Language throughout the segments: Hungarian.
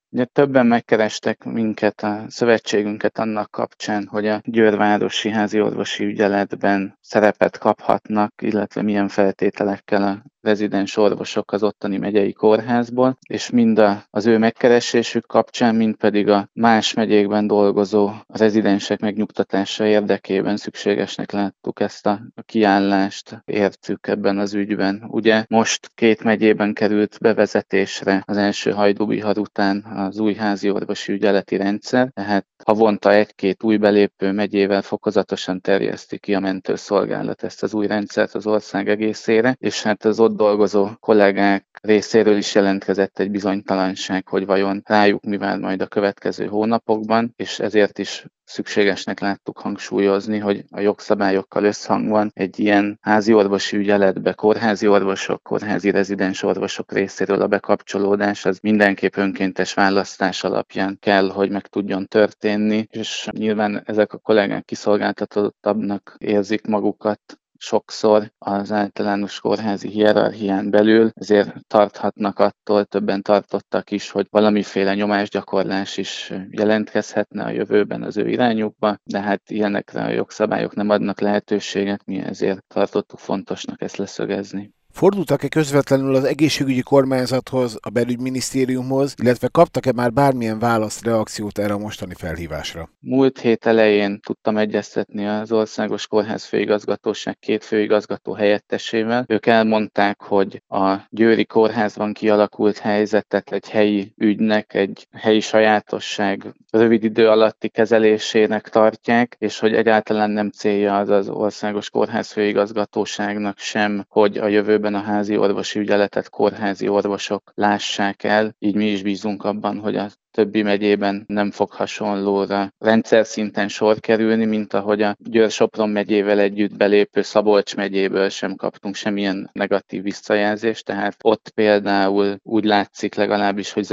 Ugye többen megkerestek minket, a szövetségünket annak kapcsán, hogy a győrvárosi háziorvosi ügyeletben szerepet kaphatnak, illetve milyen feltételekkel a rezidens orvosok az ottani megyei kórházból, és mind az ő megkeresésük kapcsán, mind pedig a más megyékben dolgozó rezidensek megnyugtatása érdekében szükségesnek láttuk ezt a kiállást, értük ebben az ügyben. Ugye most 2 megyében került bevezetésre az első Hajdú-Bihar után az új háziorvosi ügyeleti rendszer, tehát havonta 1-2 új belépő megyével fokozatosan terjeszti ki a mentőszolgálat ezt az új rendszert az ország egészére, és hát az ott dolgozó kollégák részéről is jelentkezett egy bizonytalanság, hogy vajon rájuk mi vár majd a következő hónapokban, és ezért is szükségesnek láttuk hangsúlyozni, hogy a jogszabályokkal összhangban egy ilyen háziorvosi ügyeletbe kórházi orvosok, kórházi rezidens orvosok részéről a bekapcsolódás az mindenképp önkéntes választás alapján kell, hogy meg tudjon történni, és nyilván ezek a kollégák kiszolgáltatottabbnak érzik magukat sokszor az általános kórházi hierarchián belül, ezért tarthatnak attól, többen tartottak is, hogy valamiféle nyomásgyakorlás is jelentkezhetne a jövőben az ő irányukba, de hát ilyenekre a jogszabályok nem adnak lehetőséget, mi ezért tartottuk fontosnak ezt leszögezni. Fordultak-e közvetlenül az egészségügyi kormányzathoz, a belügyminisztériumhoz, illetve kaptak-e már bármilyen választ, reakciót erre a mostani felhívásra? Múlt hét elején tudtam egyeztetni az Országos Kórház Főigazgatóság 2 főigazgató helyettesével. Ők elmondták, hogy a győri kórházban kialakult helyzetet egy helyi ügynek, egy helyi sajátosság rövid idő alatti kezelésének tartják, és hogy egyáltalán nem célja az az Országos Kórház Főigazgatóságnak sem, hogy a jövőben a házi orvosi ügyeletet kórházi orvosok lássák el, így mi is bízunk abban, hogy a többi megyében nem fog hasonlóra rendszer szinten sor kerülni, mint ahogy a Győr-Sopron megyével együtt belépő Szabolcs megyéből sem kaptunk semmilyen negatív visszajelzést, tehát ott például úgy látszik legalábbis, hogy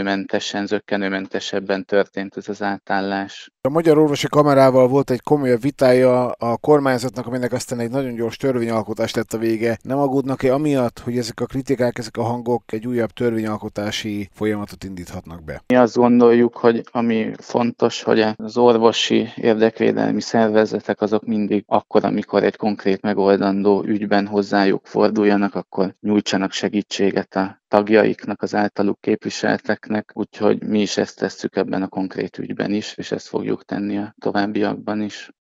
zökkenőmentesebben történt ez az átállás. A Magyar Orvosi Kamarával volt egy komolyabb vitája a kormányzatnak, aminek aztán egy nagyon gyors törvényalkotás lett a vége. Nem aggódnak-e amiatt, hogy ezek a kritikák, ezek a hangok egy újabb törvényalkotási folyamatot indíthatnak be? Mi azt gondoljuk, hogy ami fontos, hogy az orvosi érdekvédelmi szervezetek azok mindig akkor, amikor egy konkrét megoldandó ügyben hozzájuk forduljanak, akkor nyújtsanak segítséget a tagjaiknak, az általuk képviselteknek, úgyhogy mi is ezt tesszük ebben a konkrét ügyben is, és ezt fogjuk tenni a továbbiakban is.